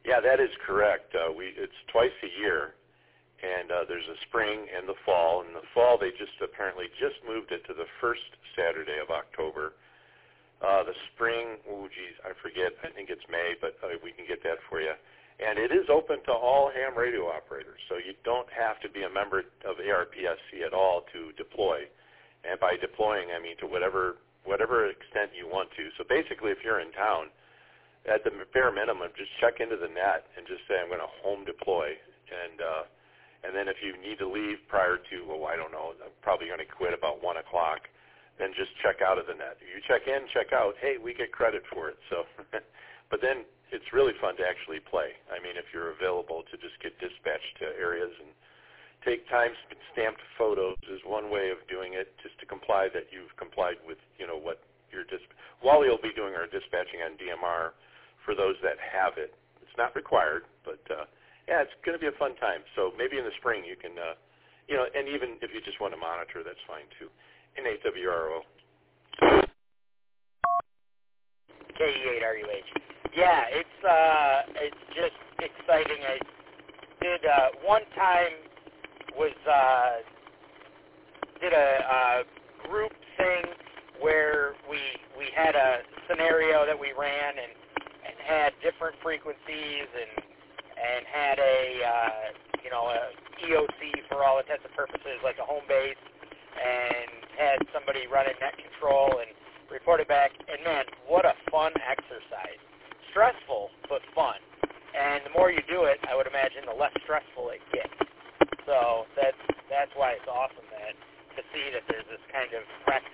Yeah, that is correct. It's twice a year, and there's a spring and the fall. In the fall, they apparently just moved it to the first Saturday of October. The spring, I forget. I think it's May, but we can get that for you. And it is open to all ham radio operators, so you don't have to be a member of ARPSC at all to deploy. And by deploying, I mean to whatever extent you want to. So basically, if you're in town, at the bare minimum, just check into the net and just say, I'm going to home deploy. And then if you need to leave prior to, I don't know, I'm probably going to quit about 1 o'clock, then just check out of the net. If you check in, check out, hey, we get credit for it. So, but then it's really fun to actually play. I mean, if you're available to just get dispatched to areas and take time-stamped photos is one way of doing it, just to comply that you've complied with, what your Wally will be doing our dispatching on DMR for those that have it. It's not required, but yeah, it's going to be a fun time. So maybe in the spring you can, and even if you just want to monitor, that's fine too. N8WRO. KE8RUH. Yeah, it's just exciting. I did one time did a group thing where we had a scenario that we ran and had different frequencies and had a EOC for all intents and purposes, like a home base, and had somebody running net control and report it back. And man, what a fun exercise. Stressful, but fun. And the more you do it, I would imagine the less stressful it gets. So that's why it's awesome to see that there's this kind of